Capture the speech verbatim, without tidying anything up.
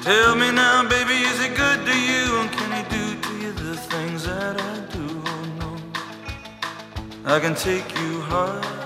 Tell me now, baby, is it good to you? And can he do to you the things that I do? Oh no, I can take you hard